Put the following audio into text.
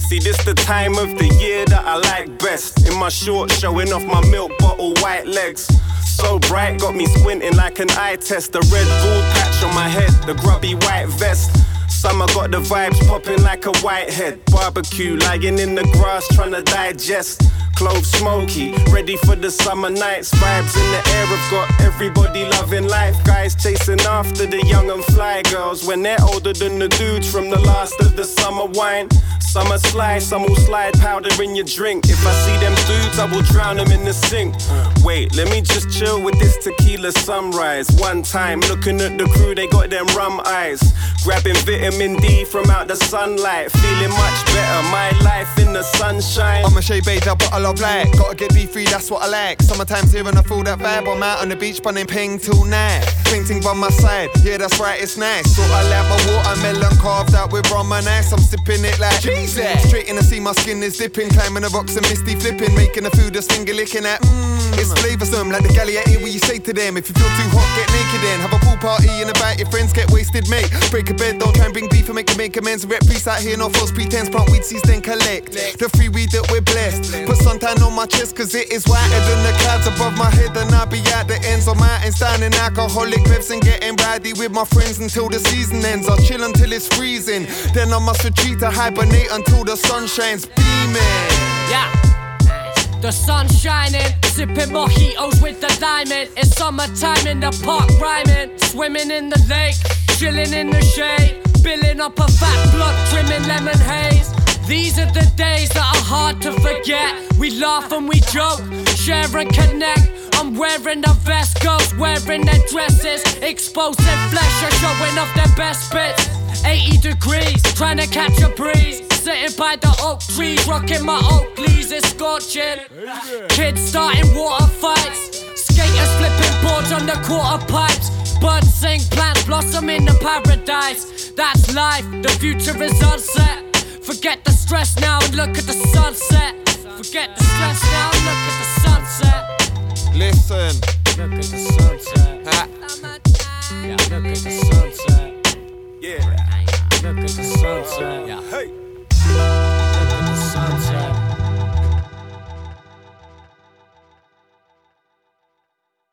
See, this the time of the year that I like best. In my shorts, showing off my milk bottle white legs. So bright, got me squinting like an eye test. The red bald patch on my head, the grubby white vest. Summer got the vibes popping like a whitehead. Barbecue, lying in the grass trying to digest. Clove smoky, ready for the summer nights. Vibes in the air have got everybody loving life. Guys chasing after the young and fly girls when they're older than the dudes from the last of the summer wine. Summer slide, some will slide powder in your drink. If I see them dudes, I will drown them in the sink. Wait, let me just chill with this tequila sunrise. One time, looking at the crew, they got them rum eyes. Grabbing vitamin D from out the sunlight. Feeling much better, my life in the sunshine. I'm a shade beige, I bottle of black. Gotta get D3, that's what I like. Summertime's here and I feel that vibe. I'm out on the beach, bunning ping till night. Painting by my side, yeah that's right, it's nice. So I like my watermelon carved out with rum and ice. I'm sipping it like Jesus. Straight in the sea, my skin is dipping. Climbing the rocks and misty flipping. Making the food, a finger licking at It's flavoursome like the Galley what you say to them. If you feel too hot, get naked then. Have a pool party and invite your friends, get wasted mate. Break a bed, don't try and bring beef and make amends. Rep priests out here, no false pretense. Plant weed seeds then collect the free weed that we're blessed. Put suntan on my chest cause it is whiter than the clouds above my head. And I'll be at the ends of mountains down in alcoholic bevs and getting rowdy with my friends until the season ends. I'll chill until it's freezing, then I must retreat to hibernate until the sun shines beaming. Yeah. The sun's shining, sipping mojitos with the diamond. It's summertime in the park rhyming. Swimming in the lake, chilling in the shade. Billing up a fat block, trimming lemon haze. These are the days that are hard to forget. We laugh and we joke, share and connect. I'm wearing the vest, girls wearing their dresses. Exposing flesh and showing off their best bits. 80 degrees, trying to catch a breeze. Sitting by the oak trees, rocking my Oakleys, it's scorching. Kids starting water fights. Skaters flipping boards on the quarter pipes. Birds sing, plants blossom in the paradise. That's life, the future is unset. Forget the stress now and look at the sunset. Forget the stress now and look at the sunset. Listen, look at the sunset. Yeah, look at the sunset. Yeah, look at the sunset. hey.